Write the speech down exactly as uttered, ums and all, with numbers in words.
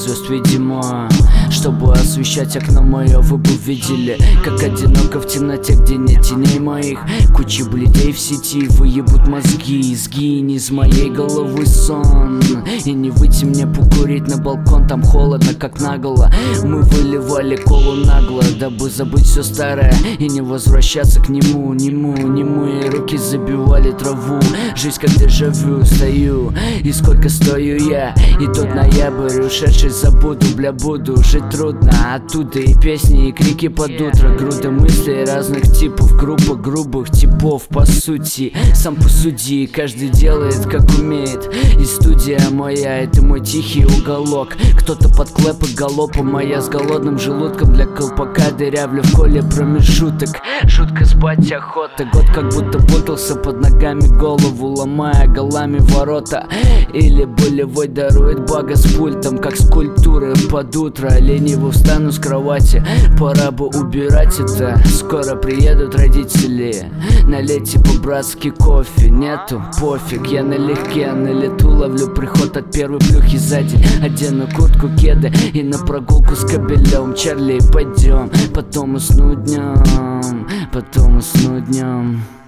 звезд, видимо, чтобы освещать окно мое. Вы бы видели, как одиноко в темноте, где нет теней моих. Кучи бледей в сети выебут мозги. Сгинь из моей головы сон, и не выйти мне покурить на балкон. Там холодно, как наголо. Мы выливали колу нагло, дабы забыть все старое и не возвращаться к нему, нему, нему. И руки забивали траву. Жизнь как дежавю, стою, и сколько стою я. И тот ноябрь, ушедший забуду, бля, буду жить трудно оттуда. И песни, и крики под утро, груда мыслей разных типов, группа грубых типов, по сути. Сам посуди, каждый делает как умеет. И студия моя, это мой тихий уголок. Кто-то под клэп и галопом, а я с голодным желудком для колпака дырявлю в коле промежуток. Жутко спать охота, год как будто путался под ногами, голову ломая голами ворота. Или болевой дарует бага с пультом, как скульптуры под утро. Лениво встану с кровати, пора бы убирать это. Скоро приедут родители, налейте по-братски кофе. Нету, пофиг, я налегке, на лету ловлю приход от первой плюхи за день. Одену куртку, кеды и на прогулку с кобелем. Чарли, пойдем, потом усну днем, потом усну днем.